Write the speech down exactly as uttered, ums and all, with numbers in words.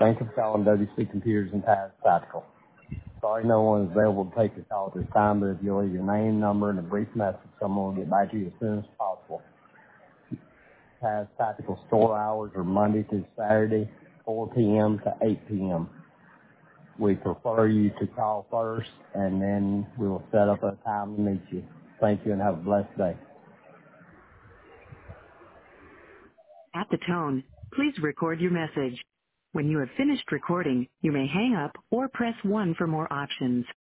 Thank you for calling W C Computers and Taz Tactical. Sorry no one is available to take your call at this time, but if you leave your name, number, and a brief message, someone will get back to you as soon as possible. Taz Tactical store hours are Monday through Saturday, four p.m. to eight p.m. We prefer you to call first, and then we will set up a time to meet you. Thank you and have a blessed day. At the tone, please record your message. When you have finished recording, you may hang up or press one for more options.